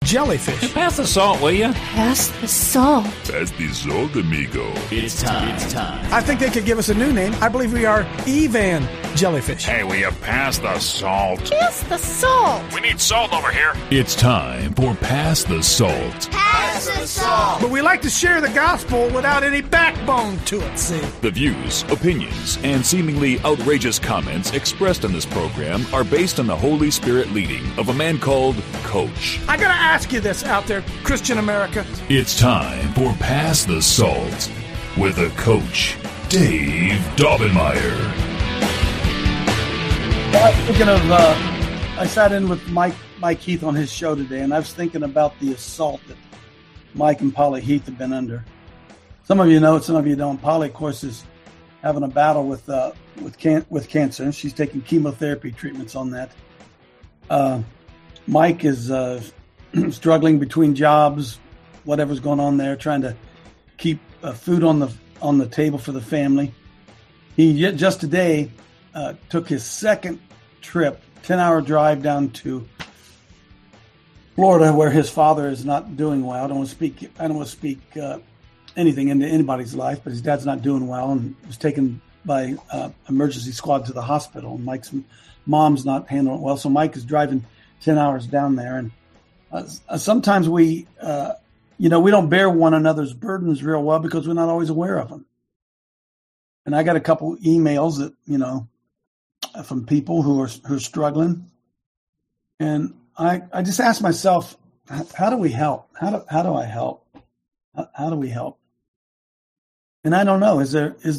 jellyfish. Pass the salt, will you? Pass the salt. Pass the salt, amigo. It's time. I think they could give us a new name. I believe we are Evan jellyfish. Hey, will you pass the salt? Pass the salt. We need salt over here. It's time for Pass the Salt. Pass the salt. But we like to share the gospel without any backbone to it, see? The views, opinions, and seemingly outrageous comments expressed in this program are based on the Holy Spirit leading of a man called Coach. I gotta ask you this out there, Christian America. It's time for Pass the Salt with the Coach, Dave Daubenmire. Speaking of, I sat in with Mike Heath on his show today, and I was thinking about the assault that Mike and Polly Heath have been under. Some of you know it, some of you don't. Polly, of course, is having a battle with cancer. She's taking chemotherapy treatments on that. Mike is struggling between jobs, whatever's going on there, trying to keep food on the table for the family. He just today took his second trip, 10-hour drive down to Florida, where his father is not doing well. I don't want to speak anything into anybody's life, but his dad's not doing well and was taken by emergency squad to the hospital. And Mike's mom's not handling it well, so Mike is driving 10 hours down there. And sometimes we don't bear one another's burdens real well because we're not always aware of them. And I got a couple emails that, from people who are struggling. And I just asked myself, how do we help? How do I help? How do we help? And I don't know. Is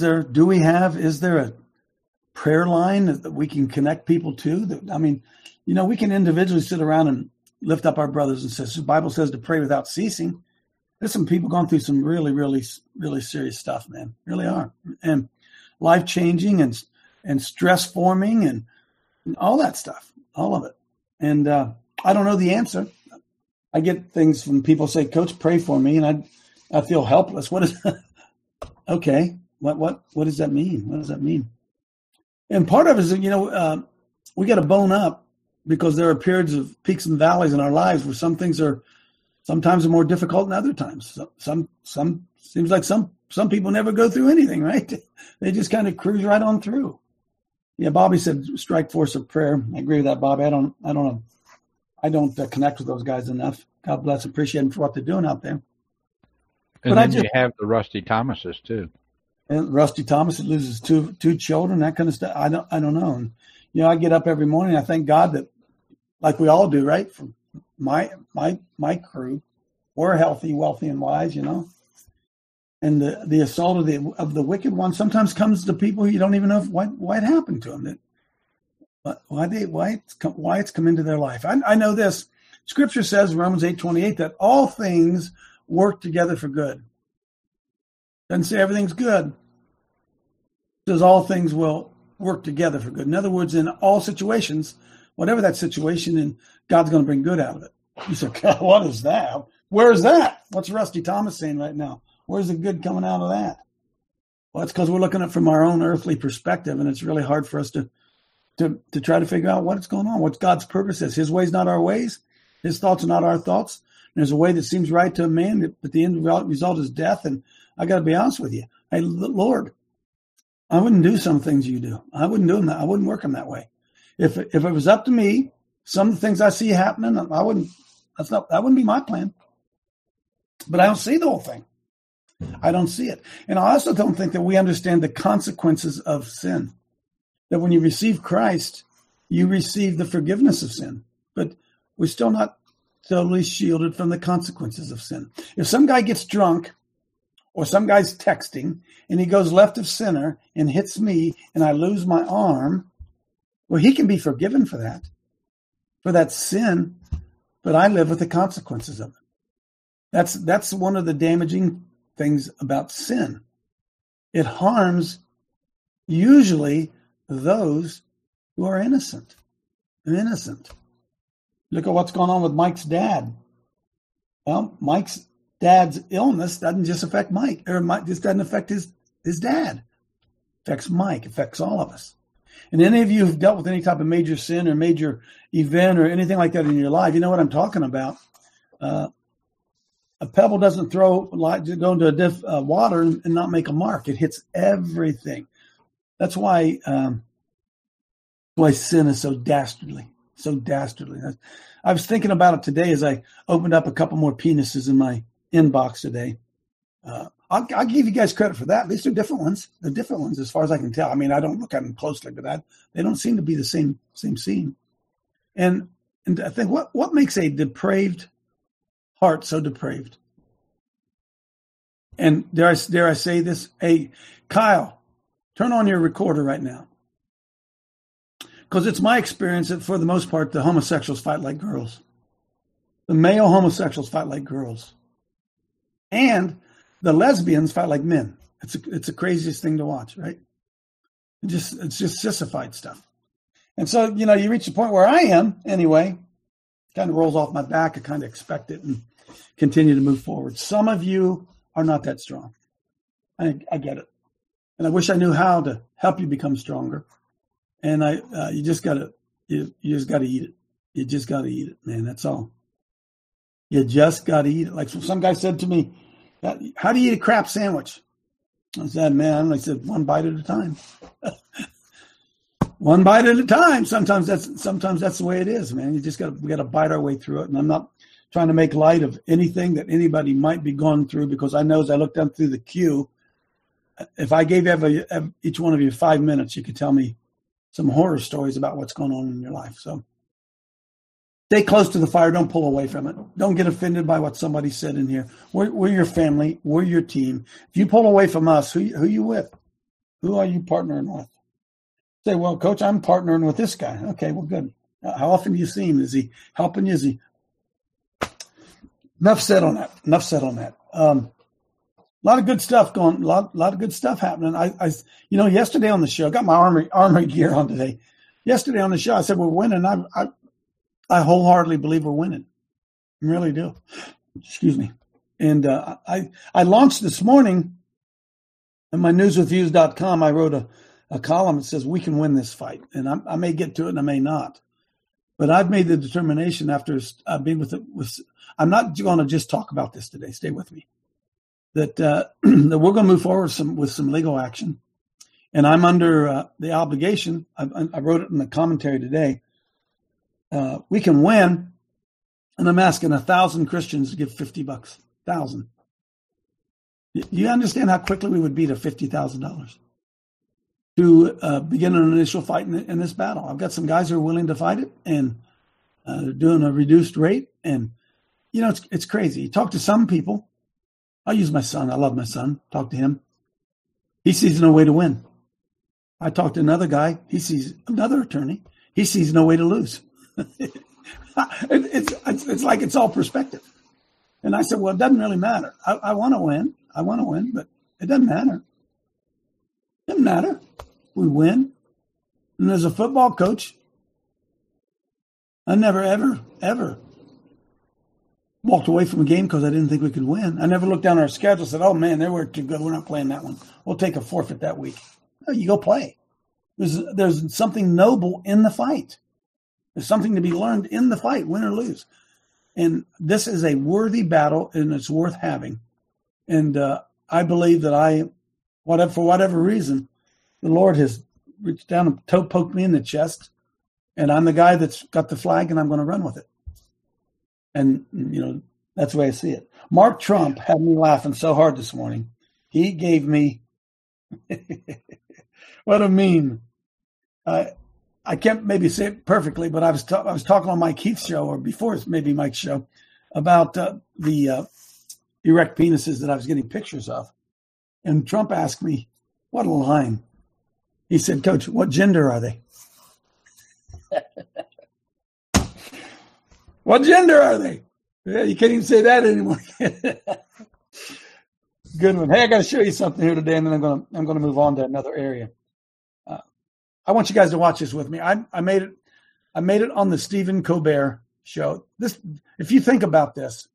there a prayer line that we can connect people to? We can individually sit around and lift up our brothers and sisters. The Bible says to pray without ceasing. There's some people going through some really, really, really serious stuff, man. Really are. And life-changing and stress-forming and all that stuff, all of it. And I don't know the answer. I get things from people say, Coach, pray for me, and I feel helpless. What is that? Okay, what does that mean? What does that mean? And part of it is, we got to bone up because there are periods of peaks and valleys in our lives where some things are sometimes more difficult than other times. Some seems like some people never go through anything, right? They just kind of cruise right on through. Yeah, Bobby said strike force of prayer. I agree with that, Bobby. I don't connect with those guys enough. God bless, appreciate them for what they're doing out there. And then you have the Rusty Thomases too. And Rusty Thomas loses two children, that kind of stuff. I don't know. And, I get up every morning. I thank God that, like we all do, right? For my crew, we're healthy, wealthy, and wise. And the assault of the wicked one sometimes comes to people who you don't even know why it happened to them. Why it's come into their life. I know this. Scripture says in Romans 8:28 that all things work together for good. Doesn't say everything's good. It says all things will work together for good. In other words, in all situations, whatever that situation, and God's going to bring good out of it. You say, God, what is that? Where's that? What's Rusty Thomas saying right now? Where's the good coming out of that? Well, it's because we're looking at it from our own earthly perspective, and it's really hard for us to try to figure out what's going on, what God's purpose is. His ways not our ways. His thoughts are not our thoughts. There's a way that seems right to a man, but the end result is death. And I got to be honest with you. Hey, Lord, I wouldn't do some things you do. I wouldn't do them that. I wouldn't work them that way. If it was up to me, some of the things I see happening, that wouldn't be my plan. But I don't see the whole thing. I don't see it. And I also don't think that we understand the consequences of sin. That when you receive Christ, you receive the forgiveness of sin. But we're still not totally shielded from the consequences of sin. If some guy gets drunk or some guy's texting and he goes left of center and hits me and I lose my arm, well, he can be forgiven for that sin, but I live with the consequences of it. That's one of the damaging things about sin. It harms usually those who are innocent. Look at what's going on with Mike's dad. Well, Mike's dad's illness doesn't just affect Mike, or Mike just doesn't affect his dad. It affects Mike, it affects all of us. And any of you who've dealt with any type of major sin or major event or anything like that in your life, you know what I'm talking about. A pebble doesn't go into water and not make a mark. It hits everything. That's why sin is so dastardly. So dastardly. I was thinking about it today as I opened up a couple more penises in my inbox today. I'll give you guys credit for that. At least they're different ones. They're different ones as far as I can tell. I mean, I don't look at them closely, but they don't seem to be the same scene. And I think what makes a depraved heart so depraved? And dare I say this? Hey, Kyle, turn on your recorder right now. Because it's my experience that for the most part, the homosexuals fight like girls. The male homosexuals fight like girls. And the lesbians fight like men. It's the craziest thing to watch, right? It's just sissified stuff. And so, you reach the point where I am anyway, kind of rolls off my back. I kind of expect it and continue to move forward. Some of you are not that strong. I get it. And I wish I knew how to help you become stronger. And you just gotta eat it. You just gotta eat it, man. That's all. You just gotta eat it. Like some guy said to me, "How do you eat a crap sandwich?" I said, "Man," I said, "one bite at a time." One bite at a time. Sometimes that's the way it is, man. We gotta bite our way through it. And I'm not trying to make light of anything that anybody might be going through, because I know as I look down through the queue, if I gave each one of you 5 minutes, you could tell me some horror stories about what's going on in your life. So stay close to the fire. Don't pull away from it. Don't get offended by what somebody said in here. We're your family. We're your team. If you pull away from us, who you with? Who are you partnering with? Say, well, Coach, I'm partnering with this guy. Okay, well, good. How often do you see him? Is he helping you? Is he? Enough said on that. A lot of good stuff going. A lot of good stuff happening. I yesterday on the show, I got my armory gear on today. Yesterday on the show, I said we're winning. I wholeheartedly believe we're winning. I really do. Excuse me. And I launched this morning in my newswithviews.com. I wrote a column that says we can win this fight, and I may get to it and I may not. But I've made the determination after being with I'm not going to just talk about this today. Stay with me. That we're going to move forward with some legal action. And I'm under the obligation, I wrote it in the commentary today, we can win, and I'm asking 1,000 Christians to give $50. 1,000. You understand how quickly we would beat a $50,000 to begin an initial fight in this battle? I've got some guys who are willing to fight it, and they're doing a reduced rate. And, it's crazy. You talk to some people. I'll use my son. I love my son. Talk to him. He sees no way to win. I talked to another guy. He sees another attorney. He sees no way to lose. It's like it's all perspective. And I said, well, it doesn't really matter. I want to win. But it doesn't matter. It doesn't matter. We win. And as a football coach, I never, ever, ever walked away from a game because I didn't think we could win. I never looked down our schedule and said, oh, man, they were too good. We're not playing that one. We'll take a forfeit that week. No, you go play. There's something noble in the fight. There's something to be learned in the fight, win or lose. And this is a worthy battle, and it's worth having. And I believe that for whatever reason, the Lord has reached down and poked me in the chest, and I'm the guy that's got the flag, and I'm going to run with it. And, that's the way I see it. Mark Trump had me laughing so hard this morning. He gave me what a meme. I can't maybe say it perfectly, but I was talking on Mike Heath's show, or before maybe Mike's show, about the erect penises that I was getting pictures of. And Trump asked me, what a line. He said, Coach, what gender are they? What gender are they? Yeah, you can't even say that anymore. Good one. Hey, I got to show you something here today, and then I'm going to move on to another area. I want you guys to watch this with me. I made it on the Stephen Colbert show. This, if you think about this,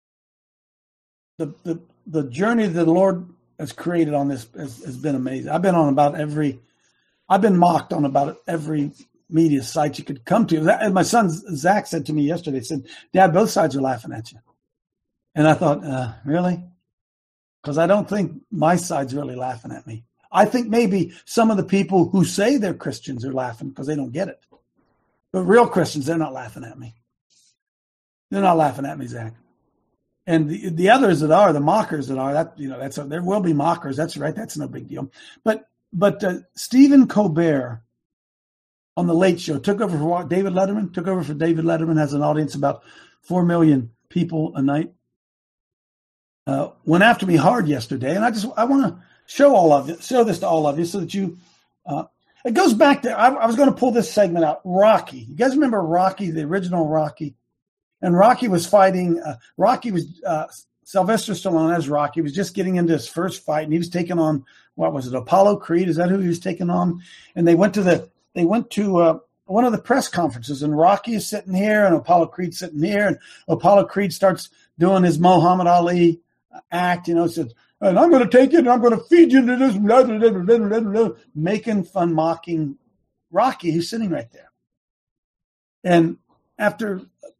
the journey that the Lord has created on this has been amazing. I've been mocked on about every media site you could come to. And my son Zach said to me yesterday, he said, Dad, both sides are laughing at you. And I thought, really? Because I don't think my side's really laughing at me. I think maybe some of the people who say they're Christians are laughing because they don't get it. But real Christians, they're not laughing at me. They're not laughing at me, Zach. And the others that are, the mockers that are, there will be mockers. That's right. That's no big deal. But Stephen Colbert on the Late Show took over for David Letterman, has an audience about 4 million people a night. Went after me hard yesterday, and I want to show this to all of you so that you. It goes back to I was going to pull this segment out. Rocky, you guys remember Rocky, the original Rocky, and Rocky was fighting. Sylvester Stallone as Rocky was just getting into his first fight, and he was taking on Apollo Creed? Is that who he was taking on? And they went to one of the press conferences, and Rocky is sitting here, and Apollo Creed's sitting here, and Apollo Creed starts doing his Muhammad Ali act, says, and I'm going to take it and I'm going to feed you to this, blah, blah, blah, blah, blah, blah, making fun, mocking Rocky, who's sitting right there. And after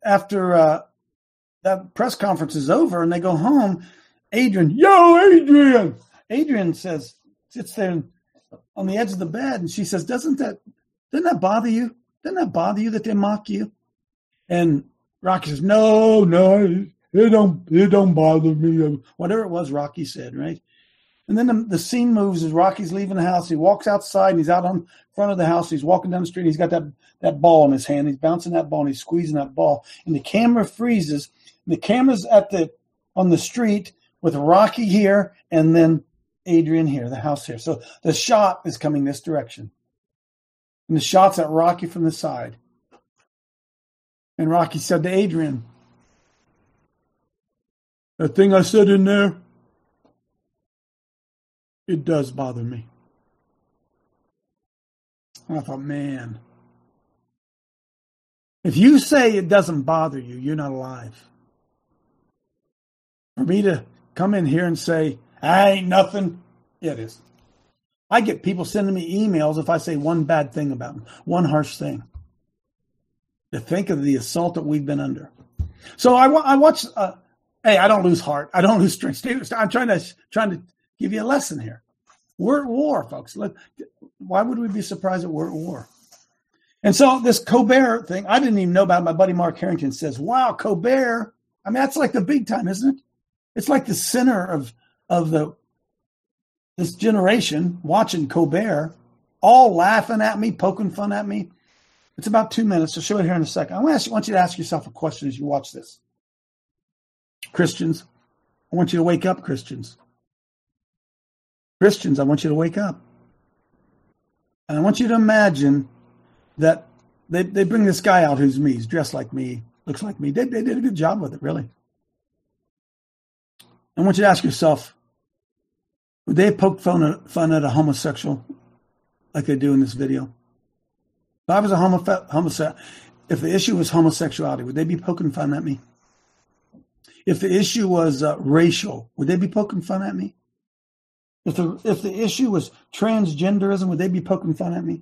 that press conference is over and they go home, Adrian sits there on the edge of the bed, and she says, doesn't that bother you? Doesn't that bother you that they mock you? And Rocky says, no. It don't bother me. Whatever it was Rocky said, right? And then the scene moves as Rocky's leaving the house. He walks outside, and he's out on front of the house. He's walking down the street. And he's got that ball in his hand. He's bouncing that ball, and he's squeezing that ball. And the camera freezes. The camera's on the street with Rocky here, and then Adrian here, the house here. So the shot is coming this direction. And the shot's at Rocky from the side. And Rocky said to Adrian, that thing I said in there, it does bother me. And I thought, man, if you say it doesn't bother you, you're not alive. For me to come in here and say, I ain't nothing, yeah, it is. I get people sending me emails if I say one bad thing about them, one harsh thing. To think of the assault that we've been under. So I watched... Hey, I don't lose heart. I don't lose strength. I'm trying to give you a lesson here. We're at war, folks. Why would we be surprised that we're at war? And so this Colbert thing, I didn't even know about it. My buddy Mark Harrington says, wow, Colbert. I mean, that's like the big time, isn't it? It's like the center of this generation watching Colbert, all laughing at me, poking fun at me. It's about 2 minutes. I'll show it here in a second. I want you to ask yourself a question as you watch this. Christians, I want you to wake up, Christians. Christians, I want you to wake up. And I want you to imagine that they bring this guy out who's me. He's dressed like me, looks like me. They did a good job with it, really. I want you to ask yourself, would they have poked fun at a homosexual like they do in this video? If I was a homosexual, if the issue was homosexuality, would they be poking fun at me? If the issue was racial, would they be poking fun at me? If the issue was transgenderism, would they be poking fun at me?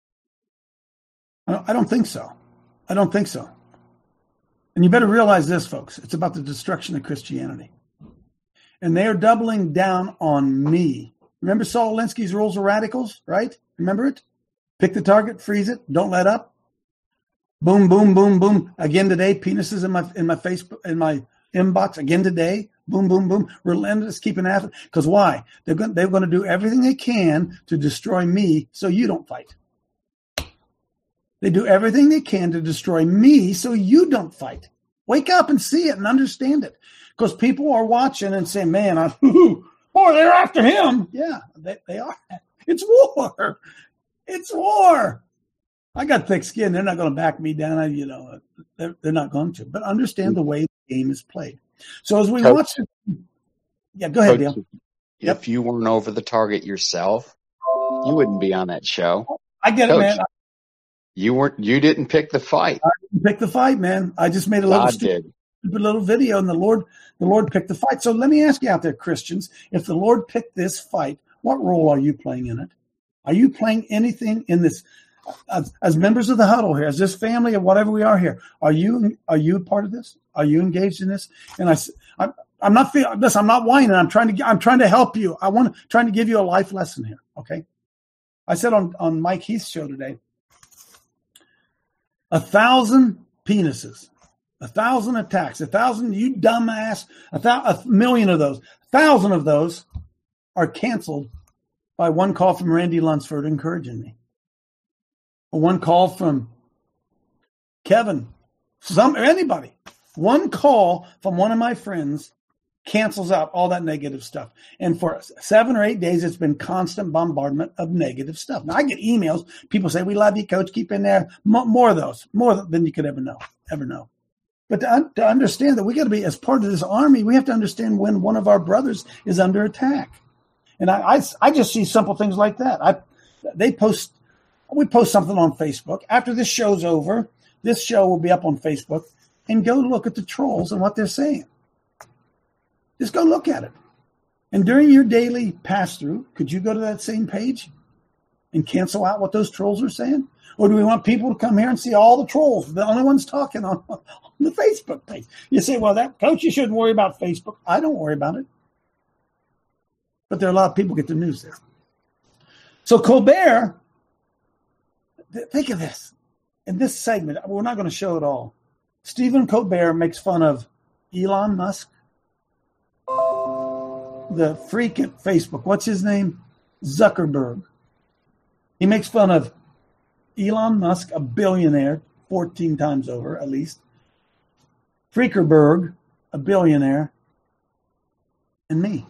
I don't think so. I don't think so. And you better realize this, folks. It's about the destruction of Christianity. And they are doubling down on me. Remember Saul Alinsky's rules of radicals, right? Remember it? Pick the target, freeze it, don't let up. Boom, boom, boom, boom. Again today, penises in my Facebook, in my inbox again today. Boom, boom, boom. Relentless, keeping after. Because why? They're going to do everything they can to destroy me so you don't fight. They do everything they can to destroy me so you don't fight. Wake up and see it and understand it. Because people are watching and saying, man, boy, they're after him. Yeah, they are. It's war. It's war. I got thick skin. They're not going to back me down. They're not going to. But understand the way the game is played. So as we watch it, yeah, go ahead, Dale. If you weren't over the target yourself, you wouldn't be on that show. I get it, man. You didn't pick the fight. I didn't pick the fight, man. I just made a little stupid little video, and the Lord picked the fight. So let me ask you out there, Christians, if the Lord picked this fight, what role are you playing in it? Are you playing anything in this? As members of the huddle here, as this family of whatever we are here, are you a part of this? Are you engaged in this? And I'm not feeling this. I'm not whining. I'm trying to help you. Trying to give you a life lesson here. Okay. I said on Mike Heath's show today, 1,000 penises, 1,000 attacks, 1,000, you dumbass, a million of those, 1,000 of those are canceled by one call from Randy Lunsford encouraging me. Or one call from Kevin, anybody. One call from one of my friends cancels out all that negative stuff. And for 7 or 8 days, it's been constant bombardment of negative stuff. Now, I get emails. People say, we love you, coach. Keep in there. More of those, more than you could ever know. But to understand that we got to be, as part of this army, we have to understand when one of our brothers is under attack. And I just see simple things like that. We post something on Facebook. After this show's over, this show will be up on Facebook, and go look at the trolls and what they're saying. Just go look at it. And during your daily pass-through, could you go to that same page and cancel out what those trolls are saying? Or do we want people to come here and see all the trolls, the only ones talking on the Facebook page? You say, well, coach, you shouldn't worry about Facebook. I don't worry about it. But there are a lot of people get their news there. So Colbert, think of this. In this segment, we're not going to show it all. Stephen Colbert makes fun of Elon Musk, the freak at Facebook. What's his name? Zuckerberg. He makes fun of Elon Musk, a billionaire, 14 times over at least. Freakerberg, a billionaire. And me.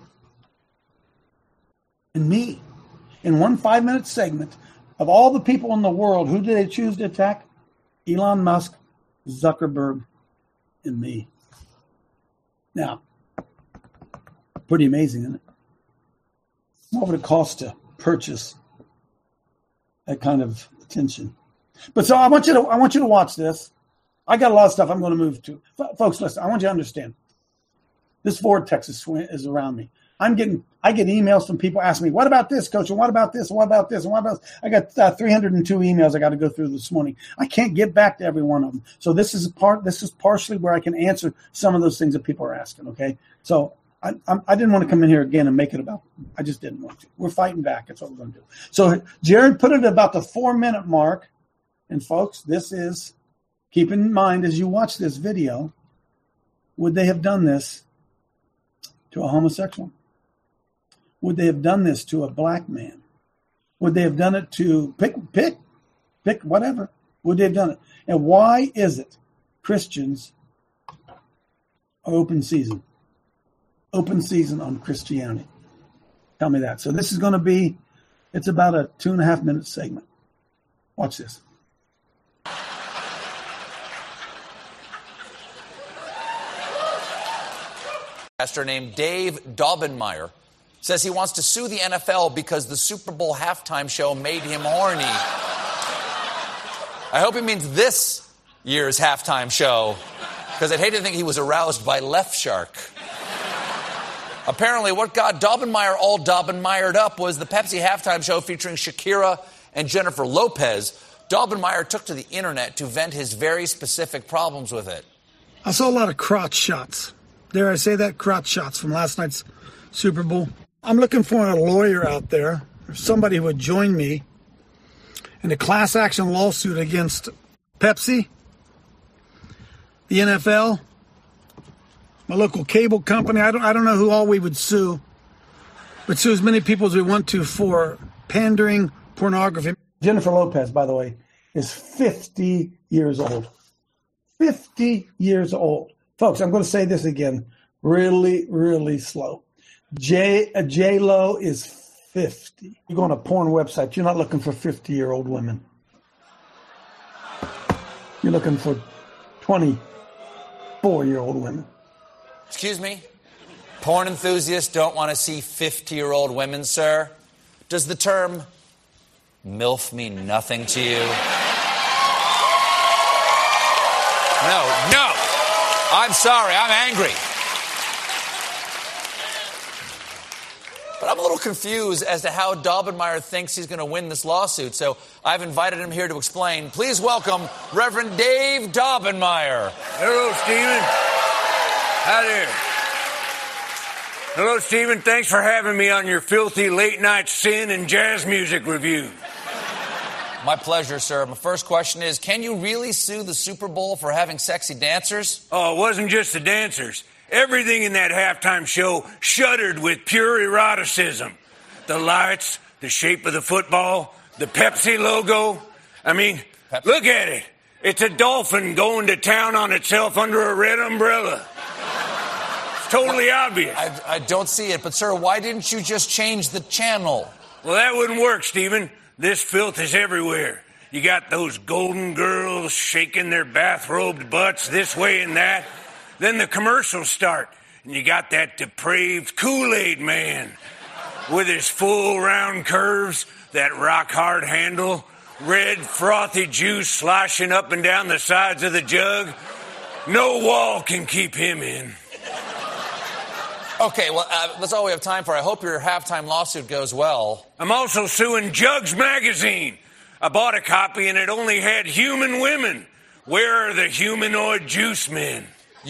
In one 5-minute segment, of all the people in the world, who did they choose to attack? Elon Musk, Zuckerberg, and me. Now, pretty amazing, isn't it? What would it cost to purchase that kind of attention? But so I want you to watch this. I got a lot of stuff I'm going to move to. Folks, listen, I want you to understand. This vortex is around me. I get emails from people asking me, what about this, coach? And what about this? And what about this? And what about this? I got 302 emails I got to go through this morning. I can't get back to every one of them. So this is partially where I can answer some of those things that people are asking. Okay. So I didn't want to come in here again and make it about, I just didn't want to. We're fighting back. That's what we're going to do. So Jared put it about the 4-minute mark. And folks, this is, keep in mind as you watch this video, would they have done this to a homosexual? Would they have done this to a black man? Would they have done it to pick whatever? Would they have done it? And why is it Christians are open season? Open season on Christianity. Tell me that. So this is going to be, it's about a 2.5-minute segment. Watch this. Pastor named Dave Daubenmire says he wants to sue the NFL because the Super Bowl halftime show made him horny. I hope he means this year's halftime show, because I'd hate to think he was aroused by Left Shark. Apparently, what got Daubenmire all Daubenmired up was the Pepsi halftime show featuring Shakira and Jennifer Lopez. Daubenmire took to the internet to vent his very specific problems with it. I saw a lot of crotch shots. Dare I say that? Crotch shots from last night's Super Bowl. I'm looking for a lawyer out there, or somebody who would join me in a class action lawsuit against Pepsi, the NFL, my local cable company. I don't know who all we would sue, but sue as many people as we want to for pandering pornography. Jennifer Lopez, by the way, is 50 years old. 50 years old. Folks, I'm going to say this again really, really slow. J-Lo is 50. You go on a porn website, you're not looking for 50-year-old women. You're looking for 24-year-old women. Excuse me? Porn enthusiasts don't want to see 50-year-old women, sir? Does the term MILF mean nothing to you? No. I'm sorry, I'm angry. But I'm a little confused as to how Daubenmire thinks he's going to win this lawsuit, so I've invited him here to explain. Please welcome Reverend Dave Daubenmire. Hello, Stephen. Hi there. Hello, Stephen. Thanks for having me on your filthy late-night sin and jazz music review. My pleasure, sir. My first question is, can you really sue the Super Bowl for having sexy dancers? Oh, it wasn't just the dancers. Everything in that halftime show shuddered with pure eroticism. The lights, the shape of the football, the Pepsi logo. I mean, Pepsi. Look at it. It's a dolphin going to town on itself under a red umbrella. It's totally obvious. I don't see it, but sir, why didn't you just change the channel? Well, that wouldn't work, Stephen. This filth is everywhere. You got those golden girls shaking their bathrobed butts this way and that. Then the commercials start, and you got that depraved Kool-Aid man with his full round curves, that rock-hard handle, red frothy juice sloshing up and down the sides of the jug. No wall can keep him in. Okay, well, that's all we have time for. I hope your halftime lawsuit goes well. I'm also suing Jugs Magazine. I bought a copy and it only had human women. Where are the humanoid juice men?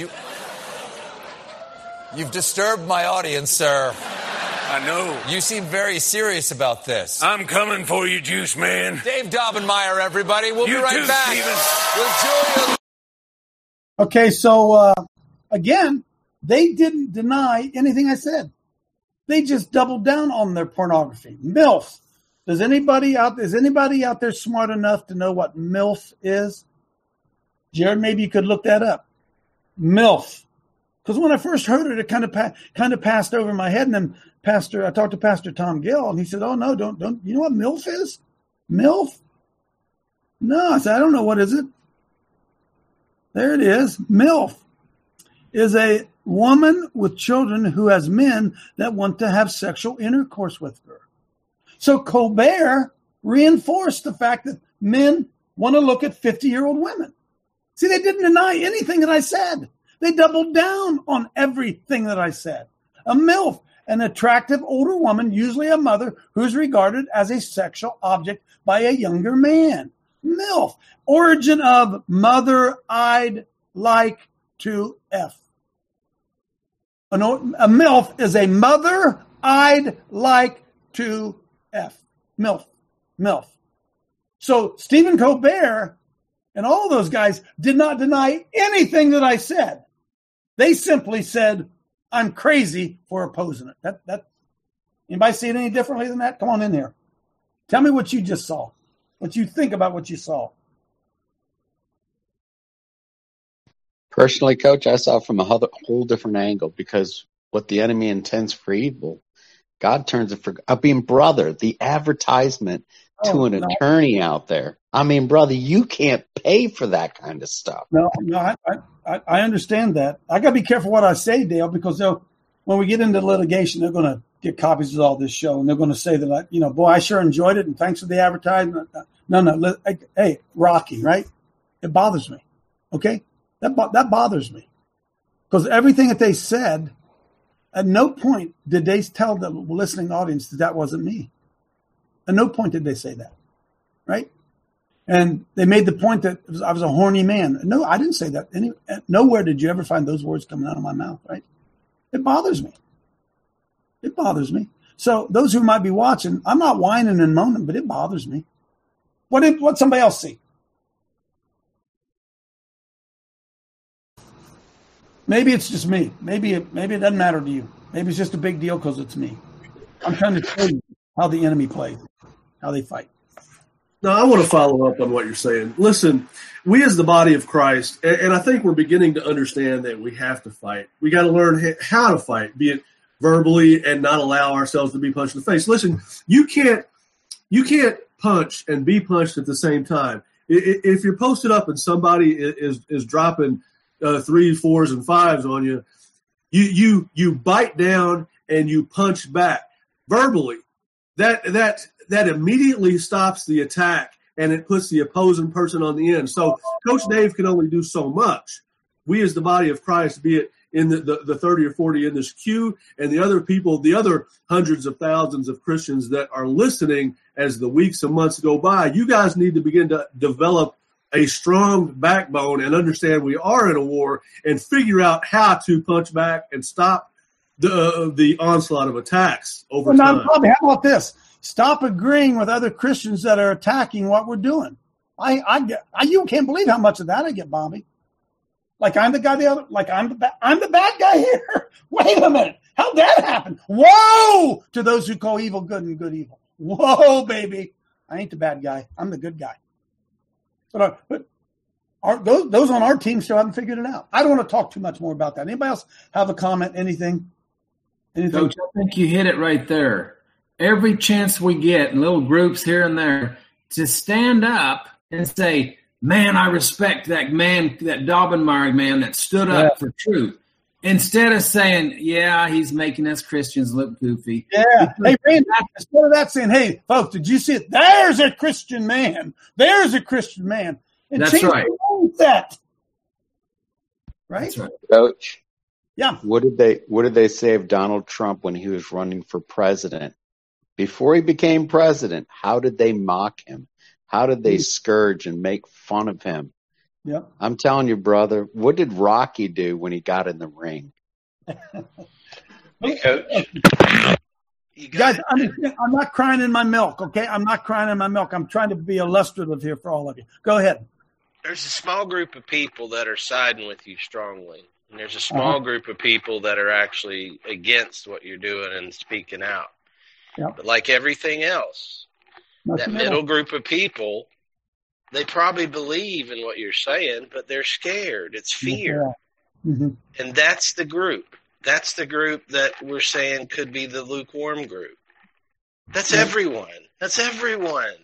You've disturbed my audience, sir. I know. You seem very serious about this. I'm coming for you, Juice Man. Dave Daubenmire, everybody. We'll be right back. With Julia. Okay, so again, they didn't deny anything I said. They just doubled down on their pornography. MILF. Is anybody out there smart enough to know what MILF is? Jared, maybe you could look that up. MILF. Because when I first heard it, it kind of passed over my head. And then I talked to Pastor Tom Gill, and he said, "Oh no, don't. You know what MILF is? MILF? No." I said, "I don't know. What is it?" There it is. MILF is a woman with children who has men that want to have sexual intercourse with her. So Colbert reinforced the fact that men want to look at 50-year-old women. See, they didn't deny anything that I said. They doubled down on everything that I said. A MILF, an attractive older woman, usually a mother, who's regarded as a sexual object by a younger man. MILF, origin of mother I'd like to F. A MILF is a mother I'd like to F. MILF. MILF. So Stephen Colbert and all those guys did not deny anything that I said. They simply said, I'm crazy for opposing it. That anybody see it any differently than that? Come on in here. Tell me what you just saw. What you think about what you saw. Personally, Coach, I saw it from a whole different angle, because what the enemy intends for evil, God turns it for. I mean, brother, the advertisement to an attorney out there. I mean, brother, you can't pay for that kind of stuff. No, I understand that. I got to be careful what I say, Dale, because when we get into litigation, they're going to get copies of all this show, and they're going to say that, boy, I sure enjoyed it, and thanks for the advertisement. No, hey, Rocky, right? It bothers me. Okay. That bothers me, because everything that they said, at no point did they tell the listening audience that wasn't me. At no point did they say that, right? And they made the point that I was a horny man. No, I didn't say that. Nowhere did you ever find those words coming out of my mouth, right? It bothers me. It bothers me. So those who might be watching, I'm not whining and moaning, but it bothers me. What somebody else see? Maybe it's just me. Maybe it doesn't matter to you. Maybe it's just a big deal because it's me. I'm trying to tell you how the enemy plays, how they fight. No, I want to follow up on what you're saying. Listen, we as the body of Christ, and I think we're beginning to understand that we have to fight. We got to learn how to fight, be it verbally and not allow ourselves to be punched in the face. Listen, you can't punch and be punched at the same time. If you're posted up and somebody is dropping 3s, 4s, and 5s on you, you bite down and you punch back verbally. That immediately stops the attack, and it puts the opposing person on the end. So Coach Dave can only do so much. We as the body of Christ, be it in the 30 or 40 in this queue, and the other people, the other hundreds of thousands of Christians that are listening as the weeks and months go by. You guys need to begin to develop a strong backbone and understand we are in a war and figure out how to punch back and stop the onslaught of attacks over time. Bobby, how about this? Stop agreeing with other Christians that are attacking what we're doing. You can't believe how much of that I get, Bobby. Like I'm the guy I'm the bad guy here. Wait a minute. How'd that happen? Whoa! To those who call evil good and good evil. Whoa, baby. I ain't the bad guy. I'm the good guy. But those on our team still haven't figured it out. I don't want to talk too much more about that. Anybody else have a comment? Anything? Coach, I think you hit it right there. Every chance we get in little groups here and there to stand up and say, man, I respect that man, that Daubenmire man that stood up for truth. Instead of saying, yeah, he's making us Christians look goofy. Yeah. Hey, Randy, instead of that saying, hey, folks, did you see it? There's a Christian man. There's a Christian man. And that's right. That. Right? That's right. Coach. Yeah. What did they say of Donald Trump when he was running for president? Before he became president, how did they mock him? How did they scourge and make fun of him? Yep. I'm telling you, brother, what did Rocky do when he got in the ring? Hey, Coach. Guys, I'm not crying in my milk, okay? I'm not crying in my milk. I'm trying to be illustrative here for all of you. Go ahead. There's a small group of people that are siding with you strongly. And there's a small group of people that are actually against what you're doing and speaking out. Yep. But like everything else, that middle group of people, they probably believe in what you're saying, but they're scared. It's fear. Yeah. Mm-hmm. And that's the group. That's the group that we're saying could be the lukewarm group. That's everyone. That's everyone.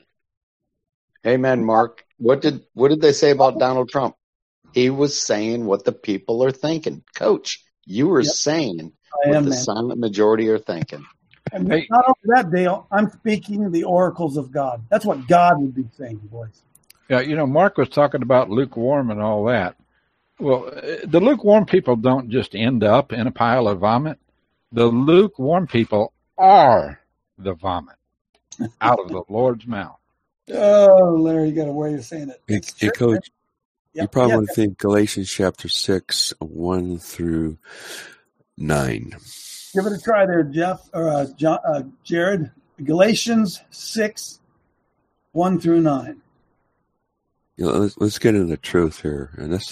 Amen, Mark. What did they say about Donald Trump? He was saying what the people are thinking. Coach, you were saying what the silent majority are thinking. And not only that, Dale, I'm speaking the oracles of God. That's what God would be saying, boys. Yeah, Mark was talking about lukewarm and all that. Well, the lukewarm people don't just end up in a pile of vomit. The lukewarm people are the vomit out of the Lord's mouth. Oh, Larry, you got a way of saying it. Hey, Coach, you probably want to think Galatians chapter 6, 1 through 9. Give it a try there, Jeff or Jared. Galatians 6, 1 through 9. Let's get into the truth here, and this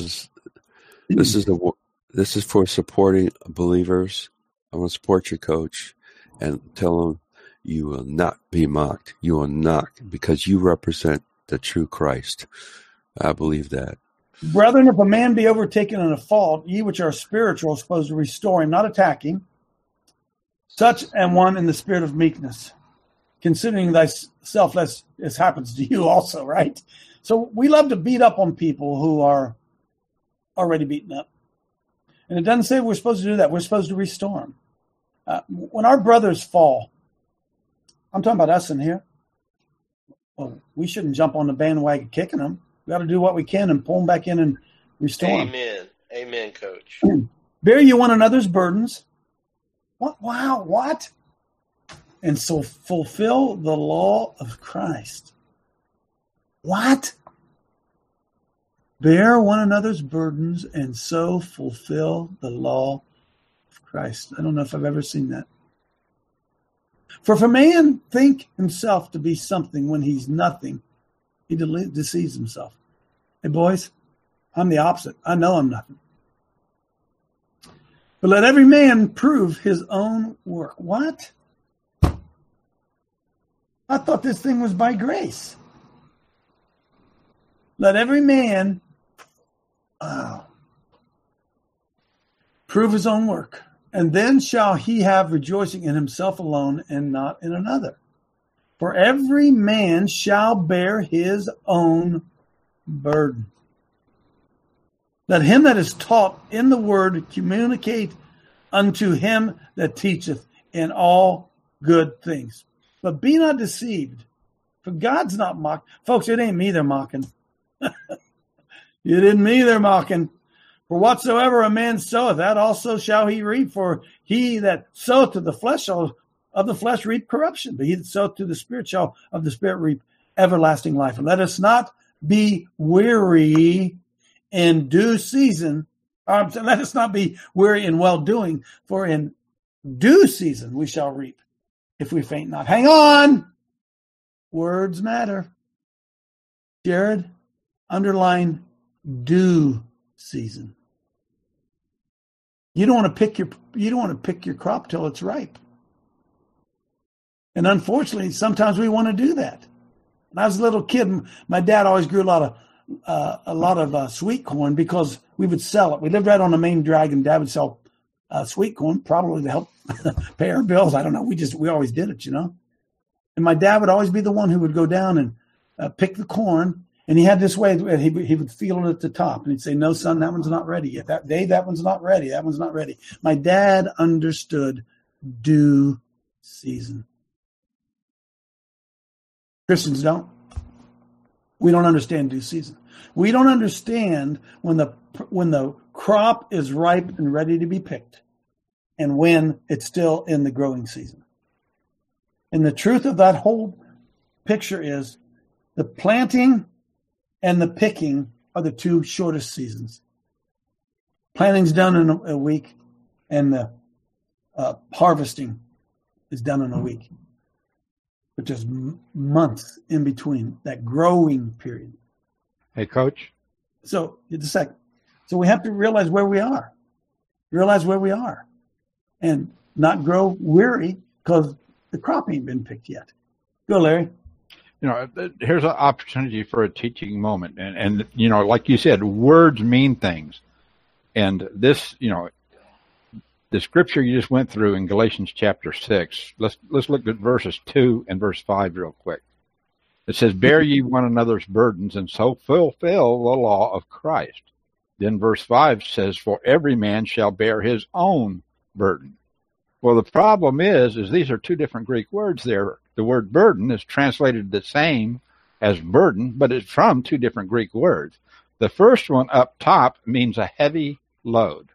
is for supporting believers. I want to support you, Coach, and tell them you will not be mocked. You will not, because you represent the true Christ. I believe that. Brethren, if a man be overtaken in a fault, ye which are spiritual are supposed to restore him, not attack him. Such and one in the spirit of meekness, considering thyself, lest this happens to you also, right? So we love to beat up on people who are already beaten up. And it doesn't say we're supposed to do that. We're supposed to restore them. When our brothers fall, I'm talking about us in here, well, we shouldn't jump on the bandwagon kicking them. We got to do what we can and pull them back in and restore them. Amen. Amen, Coach. Bear you one another's burdens. What? Wow, what? And so fulfill the law of Christ. What? Bear one another's burdens and so fulfill the law of Christ. I don't know if I've ever seen that. For if a man think himself to be something when he's nothing, he deceives himself. Hey, boys, I'm the opposite. I know I'm nothing. But let every man prove his own work. What? I thought this thing was by grace. Let every man prove his own work, and then shall he have rejoicing in himself alone and not in another. For every man shall bear his own burden. Let him that is taught in the word communicate unto him that teacheth in all good things. But be not deceived, for God's not mocked. Folks, it ain't me they're mocking. It isn't me they're mocking. For whatsoever a man soweth, that also shall he reap. For he that soweth to the flesh shall of the flesh reap corruption, but he that soweth to the Spirit shall of the Spirit reap everlasting life. And let us not be weary in due season. Let us not be weary in well-doing, for in due season we shall reap if we faint not. Hang on. Words matter. Jared, underline due season. You don't want to pick your crop till it's ripe. And unfortunately, sometimes we want to do that. When I was a little kid, my dad always grew a lot of sweet corn because we would sell it. We lived right on the main drag, and Dad would sell sweet corn, probably to help pay our bills. I don't know. We always did it, you know. And my dad would always be the one who would go down and pick the corn. And he had this way, he would feel it at the top. And he'd say, no, son, that one's not ready yet. That one's not ready. That one's not ready. My dad understood due season. Christians don't. We don't understand due season. We don't understand when the crop is ripe and ready to be picked and when it's still in the growing season. And the truth of that whole picture is the planting and the picking are the two shortest seasons. Planting's done in a week, and the harvesting is done in a week. But there's months in between that growing period. Hey, Coach. So, just a second. So we have to realize where we are. And not grow weary because the crop ain't been picked yet. Go, Larry. You know, here's an opportunity for a teaching moment. And you know, like you said, words mean things. And this, you know, the scripture you just went through in Galatians chapter 6, let's look at verses 2 and verse 5 real quick. It says, bear ye one another's burdens and so fulfill the law of Christ. Then verse 5 says, for every man shall bear his own burden. Well, the problem is these are two different Greek words there. The word burden is translated the same as burden, but it's from two different Greek words. The first one up top means a heavy load.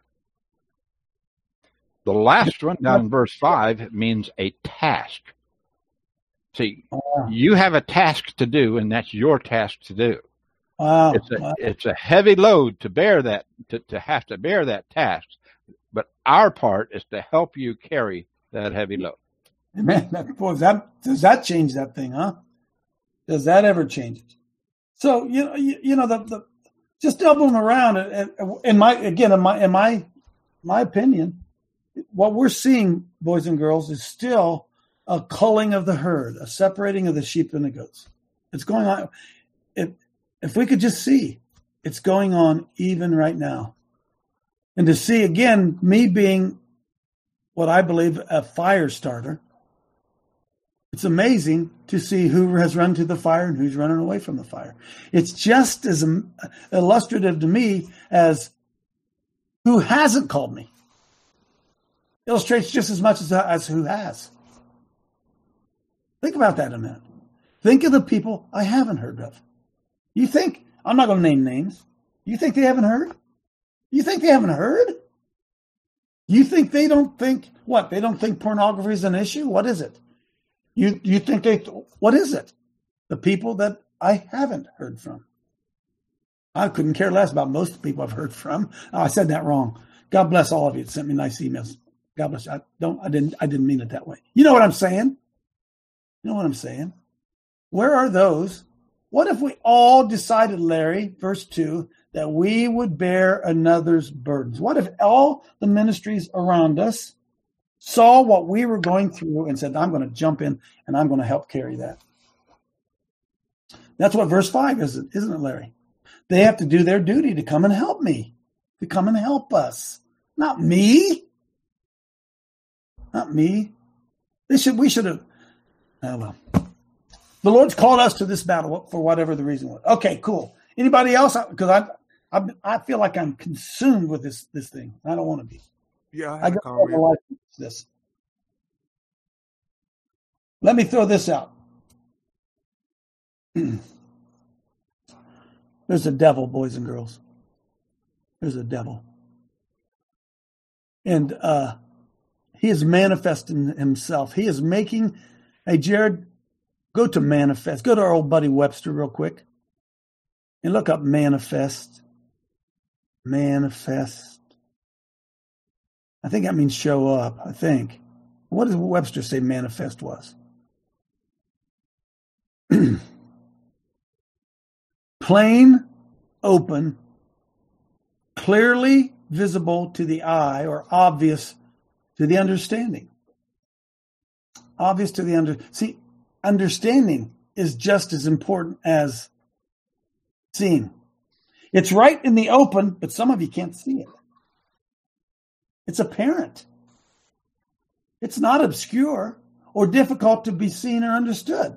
The last one down in verse 5 means a task. See, you have a task to do, and that's your task to do. Wow. It's a heavy load to bear that, to have to bear that task. But our part is to help you carry that heavy load. Man, does that change that thing, huh? Does that ever change it? So you know the just doubling around. In my opinion, what we're seeing, boys and girls, is still a culling of the herd, a separating of the sheep and the goats. It's going on. If we could just see, it's going on even right now. And to see, again, me being what I believe a fire starter, it's amazing to see who has run to the fire and who's running away from the fire. It's just as illustrative to me as who hasn't called me. Illustrates just as much as who has. Think about that a minute. Think of the people I haven't heard of. You think, I'm not going to name names. You think they haven't heard? You think they haven't heard? You think they don't think, what? They don't think pornography is an issue? What is it? You think what is it? The people that I haven't heard from. I couldn't care less about most of the people I've heard from. Oh, I said that wrong. God bless all of you that sent me nice emails. God bless you. I didn't mean it that way. You know what I'm saying? Where are those? What if we all decided, Larry, verse 2, that we would bear another's burdens? What if all the ministries around us saw what we were going through and said, I'm going to jump in and I'm going to help carry that? That's what verse 5 is, isn't it, Larry? They have to do their duty to come and help me, to come and help us. Not me. Not me. We should have. Oh, well. The Lord's called us to this battle for whatever the reason was. Okay, cool. Anybody else? Because I feel like I'm consumed with this thing. I don't want to be. Yeah, I got all my life with this. Let me throw this out. There's a devil, boys and girls. there's a devil. And he is manifesting himself. He is making, hey, Jared, go to manifest. Go to our old buddy Webster real quick and look up manifest. Manifest. I think that means show up, I think. What does Webster say manifest was? Plain, open, clearly visible to the eye, or obvious to the understanding. Obvious to the See, understanding is just as important as seeing. It's right in the open, but some of you can't see it. It's apparent. It's not obscure or difficult to be seen or understood.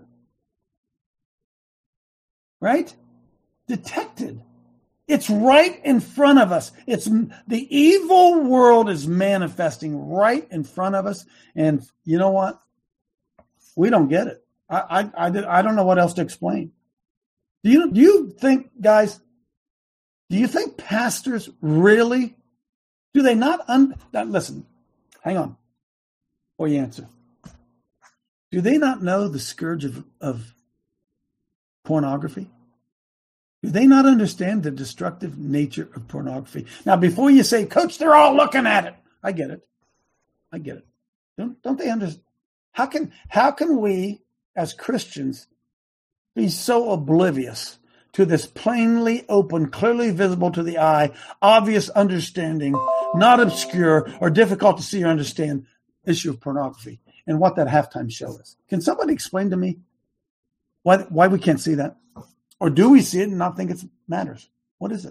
Right? Detected. It's right in front of us. It's the evil world is manifesting right in front of us. And you know what? We don't get it. I don't know what else to explain. Do you think, guys, do you think pastors really, do they not, listen, hang on before you answer. Do they not know the scourge of pornography? Do they not understand the destructive nature of pornography? Now, before you say, Coach, they're all looking at it. I get it. Don't they understand? How can we as Christians be so oblivious to this plainly open, clearly visible to the eye, obvious understanding, not obscure or difficult to see or understand issue of pornography and what that halftime show is? Can somebody explain to me why we can't see that? Or do we see it and not think it matters? What is it?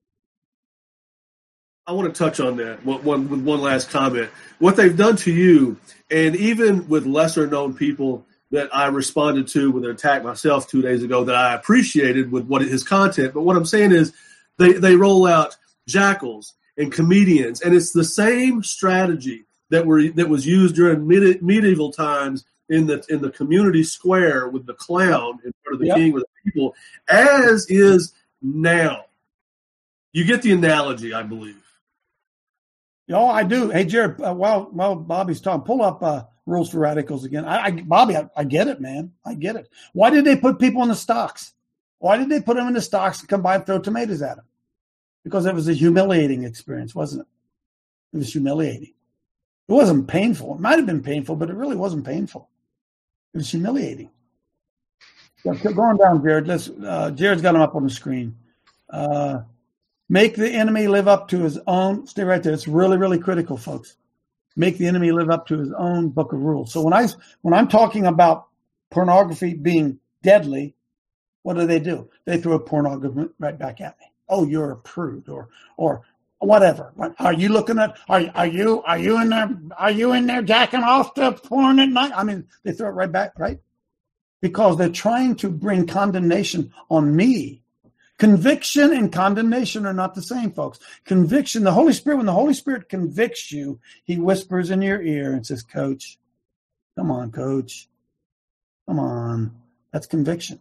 I want to touch on that with one last comment. What they've done to you, and even with lesser known people that I responded to with an attack myself 2 days ago that I appreciated with his content. But what I'm saying is they roll out jackals and comedians, and it's the same strategy that was used during medieval times in the community square with the clown in front of the king or the people, as is now. You get the analogy, I believe. Oh, I do. Hey, Jared, while Bobby's talking, pull up Rules for Radicals again. Bobby, I get it, man. I get it. Why did they put people in the stocks? Why did they put them in the stocks and come by and throw tomatoes at them? Because it was a humiliating experience, wasn't it? It was humiliating. It wasn't painful. It might have been painful, but it really wasn't painful. It was humiliating. Going down, Jared. Jared's got them up on the screen. Make the enemy live up to his own. Stay right there. It's really, really critical, folks. Make the enemy live up to his own book of rules. So when I'm talking about pornography being deadly, what do? They throw pornography right back at me. Oh, you're a prude, or whatever. Are you looking at? Are you in there? Are you in there jacking off to porn at night? I mean, they throw it right back, right? Because they're trying to bring condemnation on me. Conviction and condemnation are not the same, folks. Conviction, the Holy Spirit, when the Holy Spirit convicts you, he whispers in your ear and says, Coach, come on, Coach. Come on. That's conviction.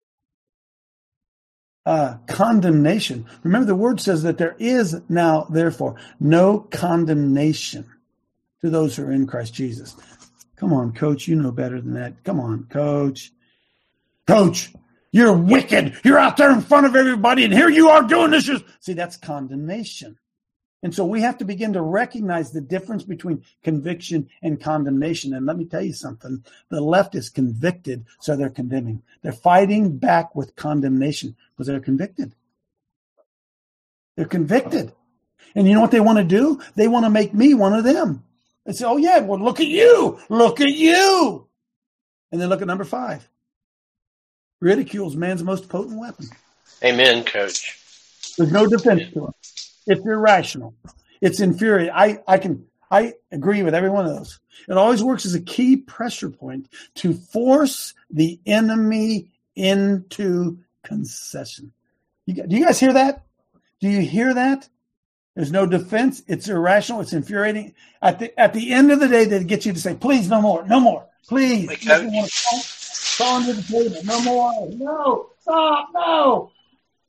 Condemnation. Remember, the word says that there is now, therefore, no condemnation to those who are in Christ Jesus. Come on, Coach. You know better than that. Come on, Coach. Coach, you're wicked. You're out there in front of everybody, and here you are doing this. See, that's condemnation. And so we have to begin to recognize the difference between conviction and condemnation. And let me tell you something. The left is convicted, so they're condemning. They're fighting back with condemnation because they're convicted. They're convicted. And you know what they want to do? They want to make me one of them. They say, oh, yeah, well, look at you. Look at you. And then look at number 5. Ridicule is man's most potent weapon. Amen, Coach. There's no defense to it. It's irrational. It's infuriating. I agree with every one of those. It always works as a key pressure point to force the enemy into concession. Do you guys hear that? Do you hear that? There's no defense. It's irrational. It's infuriating. At the end of the day, they get you to say, please, no more, no more. Please. Wait, Coach. Call under the table. No more. No. Stop. No.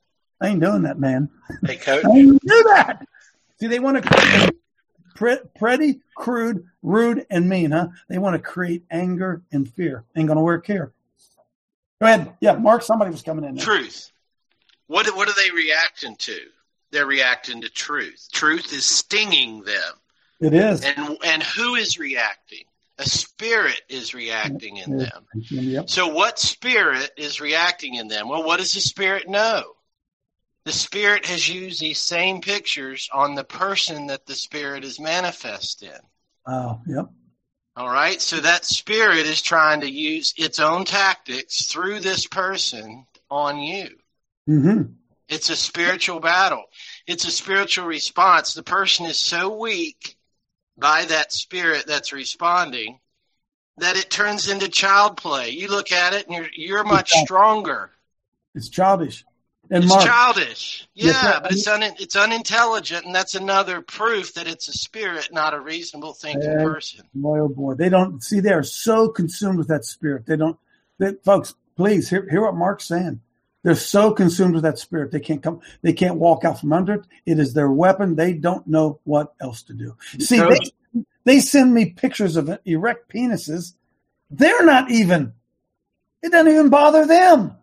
I ain't doing that, man. Hey, Coach. I ain't do that. See, they want to create pretty, crude, rude, and mean, huh? They want to create anger and fear. Ain't going to work here. Go ahead. Yeah, Mark, somebody was coming in there. Truth. What are they reacting to? They're reacting to truth. Truth is stinging them. It is. And who is reacting? A spirit is reacting in them. Yep. So what spirit is reacting in them? Well, what does the spirit know? The spirit has used these same pictures on the person that the spirit is manifest in. Oh, yep. All right. So that spirit is trying to use its own tactics through this person on you. Mm-hmm. It's a spiritual battle. It's a spiritual response. The person is so weak by that spirit that's responding that it turns into child play. You look at it and you're much stronger. It's childish. And it's Mark, childish. Yeah, yes, but it's unintelligent, and that's another proof that it's a spirit, not a reasonable thinking person. Boy, oh boy. They don't see, they are so consumed with that spirit. Folks, please hear what Mark's saying. They're so consumed with that spirit. They can't walk out from under it. It is their weapon. They don't know what else to do. See, they send me pictures of erect penises. They're not even, it doesn't even bother them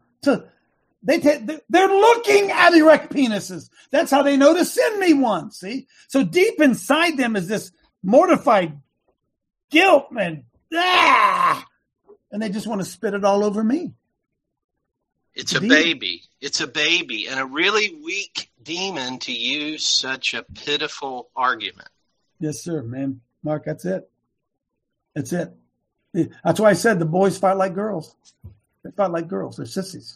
they're looking at erect penises. That's how they know to send me one. See? So deep inside them is this mortified guilt and they just want to spit it all over me. It's a baby. It's a baby and a really weak demon to use such a pitiful argument. Yes, sir, man. Mark, that's it. That's it. That's why I said the boys fight like girls. They fight like girls. They're sissies.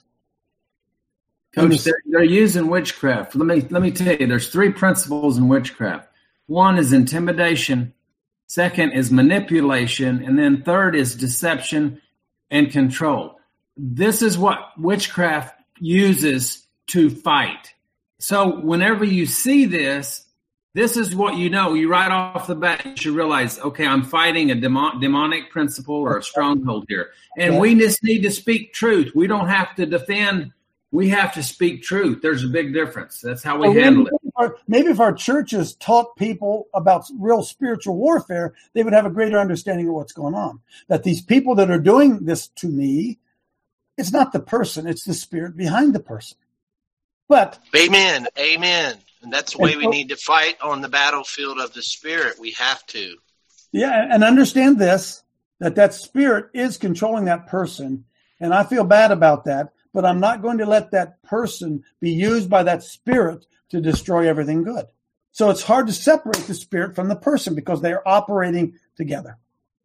Coach, they're using witchcraft. Let me tell you, there's 3 principles in witchcraft. 1 is intimidation. 2nd is manipulation. And then 3rd is deception and control. This is what witchcraft uses to fight. So whenever you see this is what you know. You right off the bat, you should realize, okay, I'm fighting a demonic principle or a stronghold here. And we just need to speak truth. We don't have to defend. We have to speak truth. There's a big difference. That's how we handle it. Maybe if our churches taught people about real spiritual warfare, they would have a greater understanding of what's going on. That these people that are doing this to me, it's not the person, it's the spirit behind the person. But Amen. And that's the way we need to fight on the battlefield of the spirit. We have to. Yeah, and understand this, that spirit is controlling that person. And I feel bad about that, but I'm not going to let that person be used by that spirit to destroy everything good. So it's hard to separate the spirit from the person because they are operating together.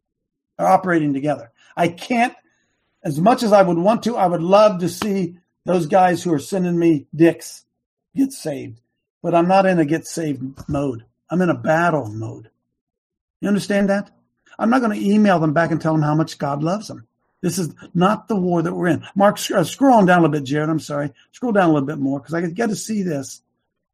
I can't, as much as I would want to, I would love to see those guys who are sending me dicks get saved. But I'm not in a get saved mode. I'm in a battle mode. You understand that? I'm not going to email them back and tell them how much God loves them. This is not the war that we're in. Mark, scroll on down a little bit, Jared. I'm sorry. Scroll down a little bit more because I got to see this.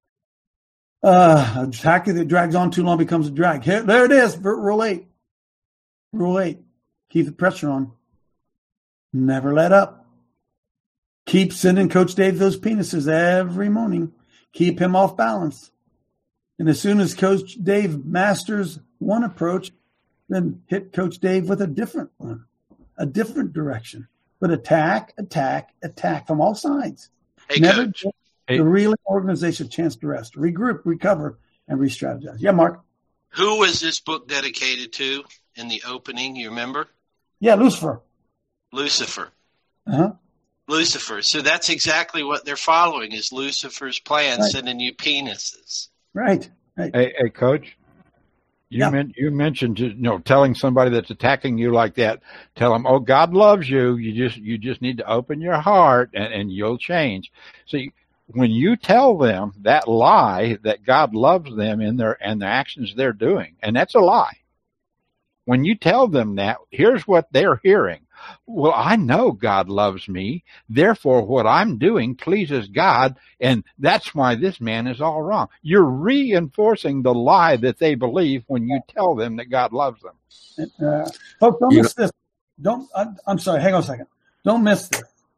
A tactic that drags on too long becomes a drag. Here, there it is. Rule 8. Rule 8. Keep the pressure on. Never let up. Keep sending Coach Dave those penises every morning. Keep him off balance. And as soon as Coach Dave masters one approach, then hit Coach Dave with a different one. A different direction, but attack from all sides. Hey, Never Coach. give the real organization a chance to rest, regroup, recover, and re-strategize. Yeah, Mark. Who was this book dedicated to in the opening? You remember? Yeah, Lucifer. Uh-huh. Lucifer. So that's exactly what they're following is Lucifer's plan, sending you penises. Right. Hey, Coach. You mentioned, telling somebody that's attacking you like that, tell them, oh, God loves you. You just need to open your heart and you'll change. See, when you tell them that lie that God loves them and the actions they're doing, and that's a lie. When you tell them that, here's what they're hearing. Well, I know God loves me. Therefore, what I'm doing pleases God, and that's why this man is all wrong. You're reinforcing the lie that they believe when you tell them that God loves them. Folks, don't miss this. I'm sorry. Hang on a second. Don't miss this.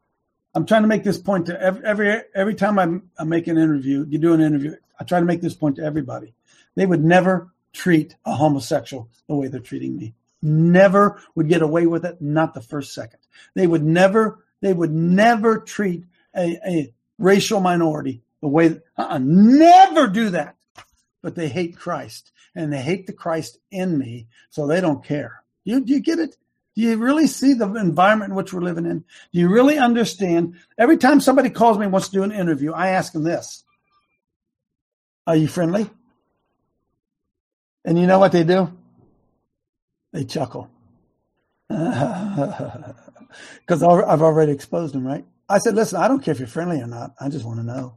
I'm trying to make this point to every time I make an interview, you do an interview, I try to make this point to everybody. They would never treat a homosexual the way they're treating me. Never would get away with it, not the first second. They would never treat a racial minority the way, never do that. But they hate Christ, and they hate the Christ in me, so they don't care. Do you get it? Do you really see the environment in which we're living in? Do you really understand? Every time somebody calls me and wants to do an interview, I ask them this. Are you friendly? And you know what they do? They chuckle. Because I've already exposed them, right? I said, listen, I don't care if you're friendly or not. I just want to know.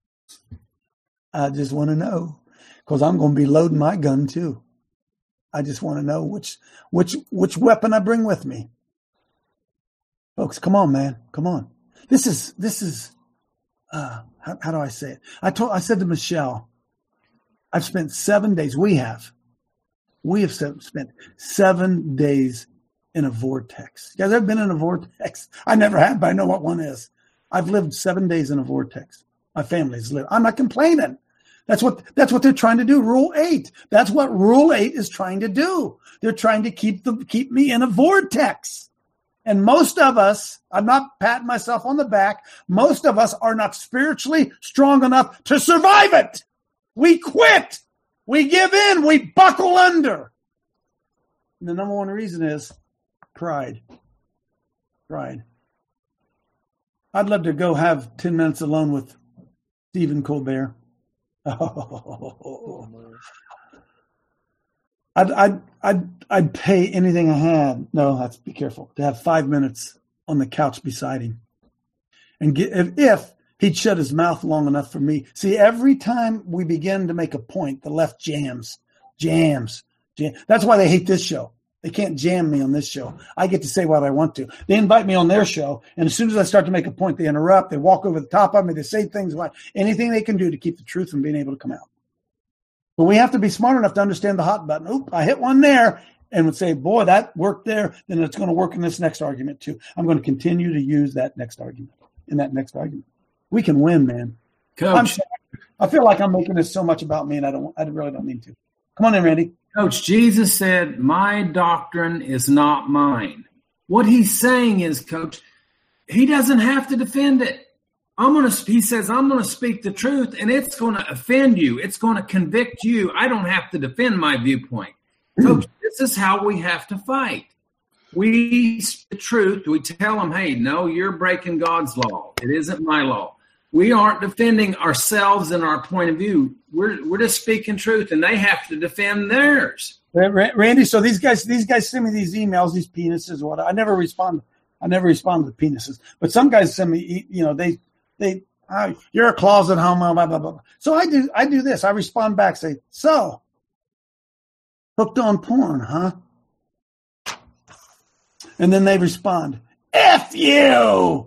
I just want to know. Because I'm going to be loading my gun too. I just want to know which weapon I bring with me. Folks, come on, man. Come on. This is how do I say it? I said to Michelle, I've spent 7 days. We have spent 7 days in a vortex. You guys ever been in a vortex? I never have, but I know what one is. I've lived 7 days in a vortex. My family's lived. I'm not complaining. That's what they're trying to do. Rule 8. That's what Rule 8 is trying to do. They're trying to keep me in a vortex. And most of us, I'm not patting myself on the back, most of us are not spiritually strong enough to survive it. We quit. We give in. We buckle under. And the number one reason is pride. Pride. I'd love to go have 10 minutes alone with Stephen Colbert. Oh. I'd pay anything I had. No, let's be careful. To have 5 minutes on the couch beside him, and if he'd shut his mouth long enough for me. See, every time we begin to make a point, the left jams. That's why they hate this show. They can't jam me on this show. I get to say what I want to. They invite me on their show, and as soon as I start to make a point, they interrupt. They walk over the top of me. They say things like anything they can do to keep the truth from being able to come out. But we have to be smart enough to understand the hot button. Oop, I hit one there, and would say, boy, that worked there. Then it's going to work in this next argument too. I'm going to continue to use that next argument. In that next argument, we can win, man. Coach, I feel like I'm making this so much about me, and I really don't mean to. Come on in, Randy. Coach, Jesus said, my doctrine is not mine. What he's saying is, Coach, he doesn't have to defend it. He says, I'm going to speak the truth, and it's going to offend you. It's going to convict you. I don't have to defend my viewpoint. Coach, this is how we have to fight. We speak the truth. We tell them, hey, no, you're breaking God's law. It isn't my law. We aren't defending ourselves and our point of view. We're just speaking truth, and they have to defend theirs. Randy, so these guys send me these emails, these penises, or what? I never respond to the penises, but some guys send me, you're a closet homo, blah blah blah. So I do this. I respond back, say, so hooked on porn, huh? And then they respond, F you.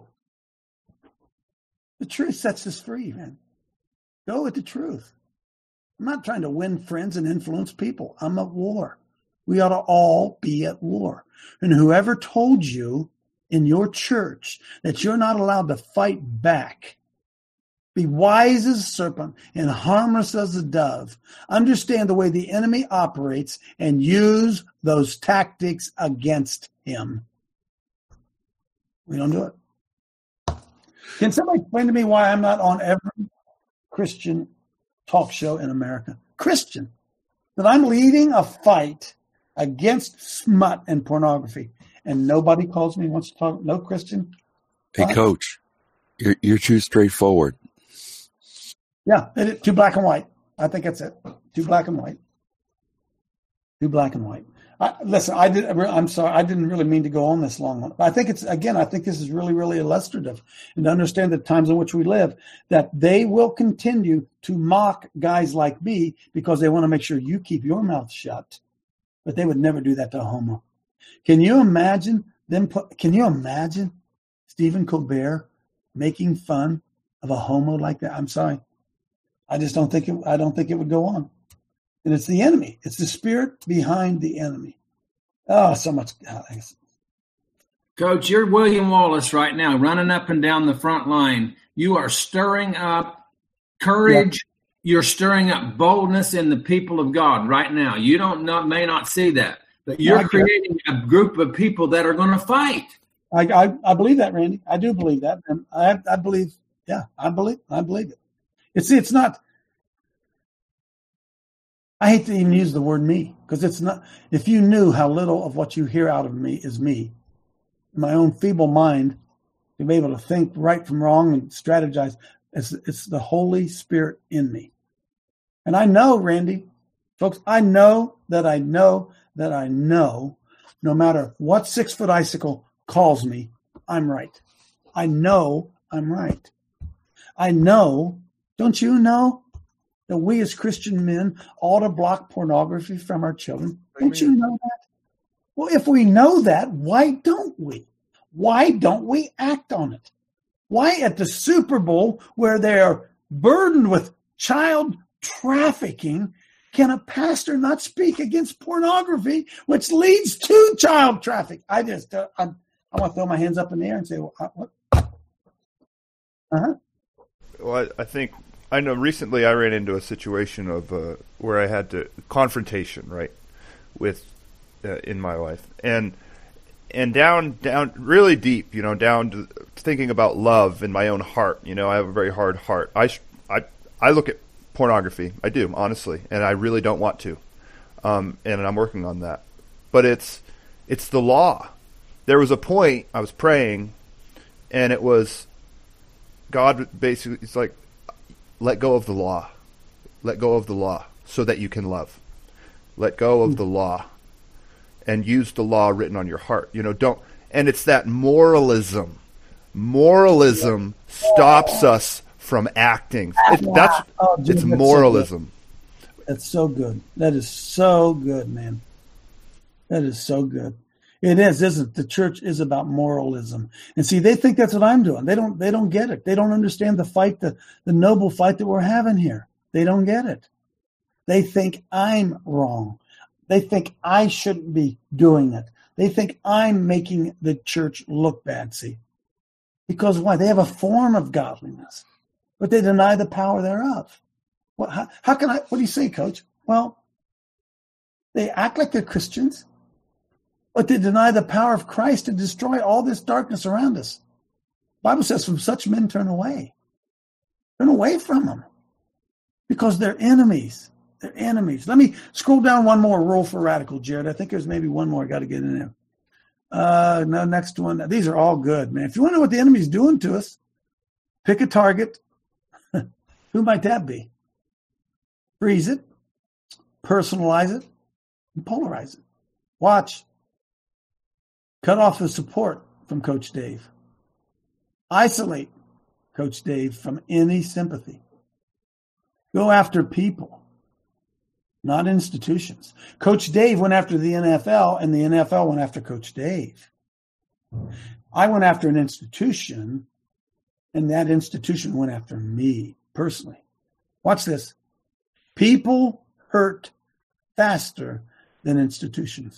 The truth sets us free, man. Go with the truth. I'm not trying to win friends and influence people. I'm at war. We ought to all be at war. And whoever told you in your church that you're not allowed to fight back, be wise as a serpent and harmless as a dove, understand the way the enemy operates and use those tactics against him. We don't do it. Can somebody explain to me why I'm not on every Christian talk show in America? Christian. That I'm leading a fight against smut and pornography, and nobody calls me and wants to talk. No Christian. Hey, Coach, you're too straightforward. Yeah, too black and white. I think that's it. Too black and white. Too black and white. Listen, I'm sorry. I didn't really mean to go on this long one. But I think this is really, really illustrative, and to understand the times in which we live, that they will continue to mock guys like me because they want to make sure you keep your mouth shut. But they would never do that to a homo. Can you imagine them? Can you imagine Stephen Colbert making fun of a homo like that? I'm sorry. I don't think it would go on. And it's the enemy. It's the spirit behind the enemy. Oh, so much. Coach, you're William Wallace right now, running up and down the front line. You are stirring up courage. Yep. You're stirring up boldness in the people of God right now. You may not see that, but you're creating a group of people that are going to fight. I believe that, Randy. I do believe that, and I believe. Yeah, I believe it. It's not. I hate to even use the word me, because it's not. If you knew how little of what you hear out of me is me, my own feeble mind, to be able to think right from wrong and strategize, it's the Holy Spirit in me. And I know, Randy, folks, I know, no matter what 6-foot icicle calls me, I'm right. I know I'm right. I know, don't you know, that we as Christian men ought to block pornography from our children? Don't you know that? Well, if we know that, why don't we? Why don't we act on it? Why at the Super Bowl, where they are burdened with child trafficking, can a pastor not speak against pornography, which leads to child trafficking? I want to throw my hands up in the air and say, well, what? Well, I know recently I ran into a situation of where I had confrontation, right, with in my life, and down really deep, down to thinking about love in my own heart. I have a very hard heart. I look at pornography. I do, honestly, and I really don't want to, and I'm working on that. But it's the law. There was a point I was praying, and it was God basically. It's like, let go of the law. Let go of the law so that you can love. Let go of the law and use the law written on your heart. Don't. And it's that moralism. Moralism stops us from acting. It's moralism. That's so good. That is so good, man. That is so good. It is, isn't it? The church is about moralism. And see, they think that's what I'm doing. They don't get it. They don't understand the fight, the noble fight that we're having here. They don't get it. They think I'm wrong. They think I shouldn't be doing it. They think I'm making the church look bad, see? Because why? They have a form of godliness, but they deny the power thereof. How can I, what do you say, Coach? Well, they act like they're Christians, but they deny the power of Christ to destroy all this darkness around us. The Bible says, from such men turn away. Turn away from them, because they're enemies. They're enemies. Let me scroll down one more rule for radical, Jared. I think there's maybe one more I got to get in there. No, next one. These are all good, man. If you want to know what the enemy's doing to us, pick a target. Who might that be? Freeze it, personalize it, and polarize it. Watch. Cut off the support from Coach Dave. Isolate Coach Dave from any sympathy. Go after people, not institutions. Coach Dave went after the NFL, and the NFL went after Coach Dave. I went after an institution, and that institution went after me personally. Watch this. People hurt faster than institutions.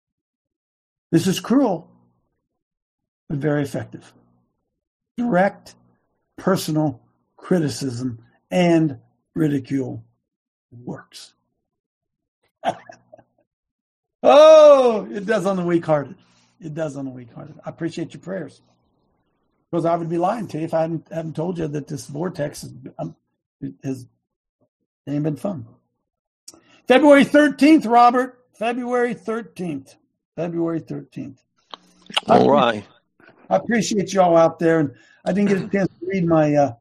This is cruel, but very effective. Direct, personal criticism and ridicule works. Oh, it does on the weak-hearted. It does on the weak-hearted. I appreciate your prayers, because I would be lying to you if I hadn't told you that this vortex has ain't been fun. February 13th, Robert. February 13th. All right. I appreciate y'all out there, and I didn't get a chance to read my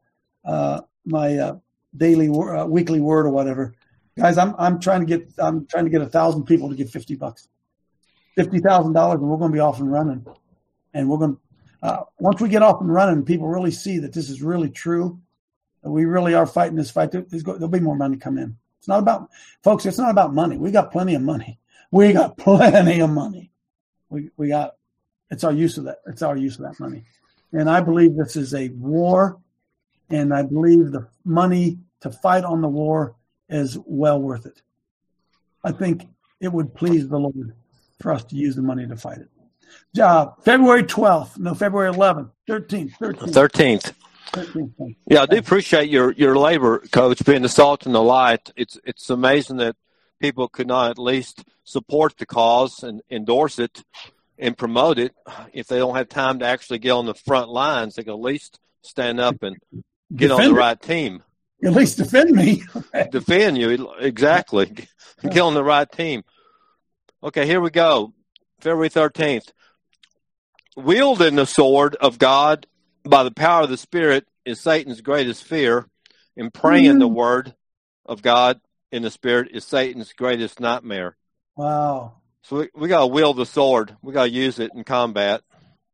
daily weekly word or whatever. Guys, I'm trying to get 1,000 people to give $50, $50,000, and we're going to be off and running. And we're going to once we get off and running, people really see that this is really true. That we really are fighting this fight. There'll be more money come in. It's not about, folks. It's not about money. We got plenty of money. We got plenty of money. We got. It's our use of that. It's our use of that money. And I believe this is a war, and I believe the money to fight on the war is well worth it. I think it would please the Lord for us to use the money to fight it. February 12th. No, February 11th. 13th. 13th. Yeah, I do appreciate your labor, Coach, being the salt and the light. It's amazing that people could not at least support the cause and endorse it and promote it. If they don't have time to actually get on the front lines, they can at least stand up and get on the right team. At least defend me. Defend you, exactly. Get on the right team. Okay, here we go. February 13th. Wielding the sword of God by the power of the Spirit is Satan's greatest fear, and praying the word of God in the Spirit is Satan's greatest nightmare. Wow. So we got to wield the sword. We got to use it in combat.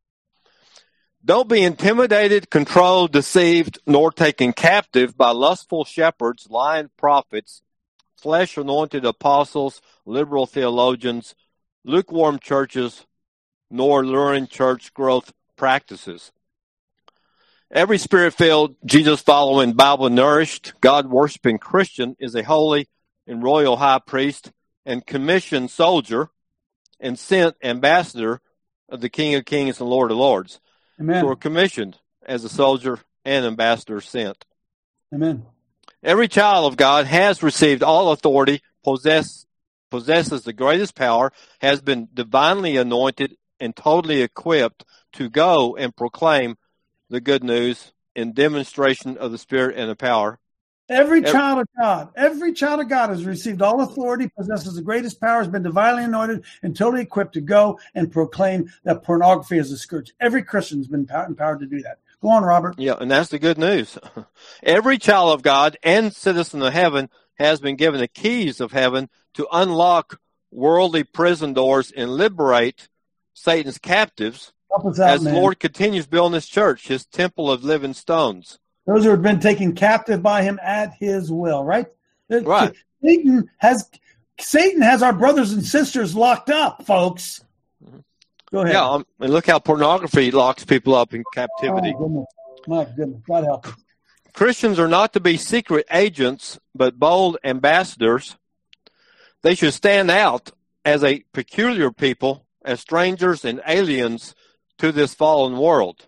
Don't be intimidated, controlled, deceived, nor taken captive by lustful shepherds, lying prophets, flesh-anointed apostles, liberal theologians, lukewarm churches, nor luring church growth practices. Every spirit-filled, Jesus-following, Bible-nourished, God-worshiping Christian is a holy and royal high priest and commissioned soldier and sent ambassador of the King of Kings and Lord of Lords. Amen. So we're commissioned as a soldier and ambassador sent. Amen. Every child of God has received all authority, possesses the greatest power, has been divinely anointed and totally equipped to go and proclaim the good news in demonstration of the Spirit and the power. Every child of God has received all authority, possesses the greatest power, has been divinely anointed and totally equipped to go and proclaim that pornography is a scourge. Every Christian has been empowered to do that. Go on, Robert. Yeah, and that's the good news. Every child of God and citizen of heaven has been given the keys of heaven to unlock worldly prison doors and liberate Satan's captives as the Lord continues building his church, his temple of living stones. Those who have been taken captive by him at his will, right? Right. Satan has our brothers and sisters locked up, folks. Go ahead. Yeah, and look how pornography locks people up in captivity. Oh, my goodness. God help us. Christians are not to be secret agents, but bold ambassadors. They should stand out as a peculiar people, as strangers and aliens to this fallen world.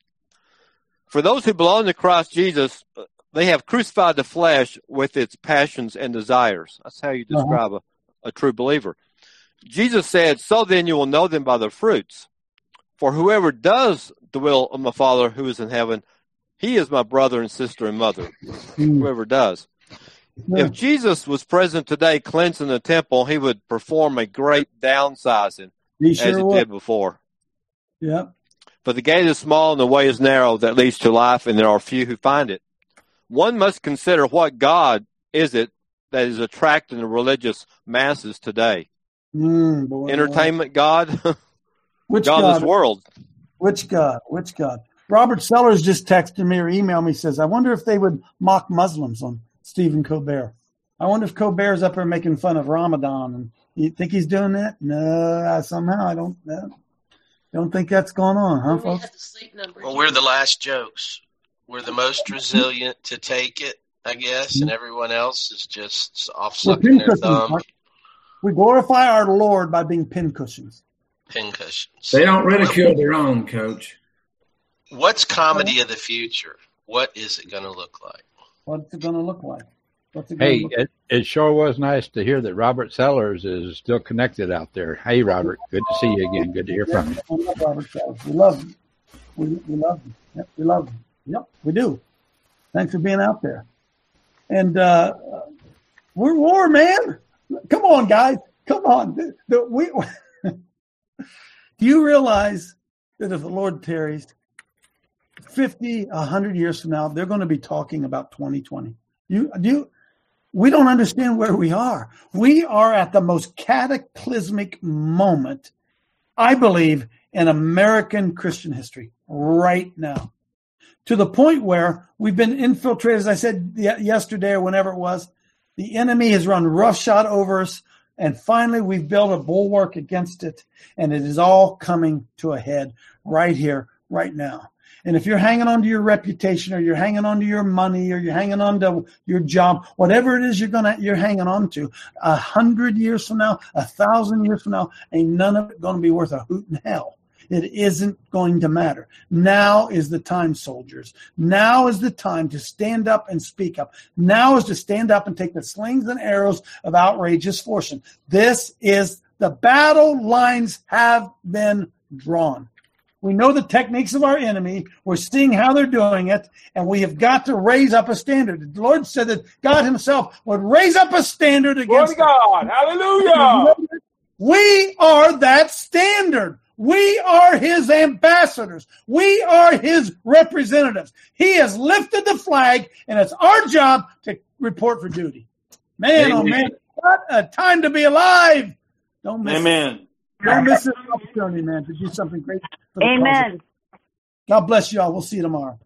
For those who belong to Christ Jesus, they have crucified the flesh with its passions and desires. That's how you describe a true believer. Jesus said, so then you will know them by their fruits. For whoever does the will of my Father who is in heaven, he is my brother and sister and mother. Whoever does. If Jesus was present today cleansing the temple, he would perform a great downsizing as he did before. Yeah. For the gate is small and the way is narrow that leads to life, and there are few who find it. One must consider what God is it that is attracting the religious masses today. Entertainment God? Which God? This world. Which God? Which God? Robert Sellers just texted me or emailed me, says, I wonder if they would mock Muslims on Stephen Colbert. I wonder if Colbert's up there making fun of Ramadan. And you think he's doing that? No, somehow I don't know. Don't think that's going on, huh, folks? Well, we're the last jokes. We're the most resilient to take it, I guess, and everyone else is just off sucking their thumb. We glorify our Lord by being pincushions. Pincushions. They don't ridicule their own, Coach. What's comedy of the future? What is it going to look like? What's it going to look like? Hey, it sure was nice to hear that Robert Sellers is still connected out there. Hey, Robert, good to see you again. Good to hear from you. I love Robert Sellers. We love him. We love him. Yep, we love him. Yep, we do. Thanks for being out there. And we're war, man. Come on, guys. Come on. Do you realize that if the Lord tarries, 50, 100 years from now, they're going to be talking about 2020? We don't understand where we are. We are at the most cataclysmic moment, I believe, in American Christian history right now, to the point where we've been infiltrated, as I said yesterday or whenever it was. The enemy has run roughshod over us, and finally we've built a bulwark against it, and it is all coming to a head right here, right now. And if you're hanging on to your reputation, or you're hanging on to your money, or you're hanging on to your job, whatever it is you're hanging on to, 100 years from now, 1,000 years from now, ain't none of it going to be worth a hoot in hell. It isn't going to matter. Now is the time, soldiers. Now is the time to stand up and speak up. Now is to stand up and take the slings and arrows of outrageous fortune. This is the battle lines have been drawn. We know the techniques of our enemy. We're seeing how they're doing it, and we have got to raise up a standard. The Lord said that God himself would raise up a standard against God. Hallelujah. We are that standard. We are his ambassadors. We are his representatives. He has lifted the flag, and it's our job to report for duty. Man, oh man, what a time to be alive. Don't miss it. Don't miss this opportunity, man, to do something great for the cause. God bless you all. We'll see you tomorrow.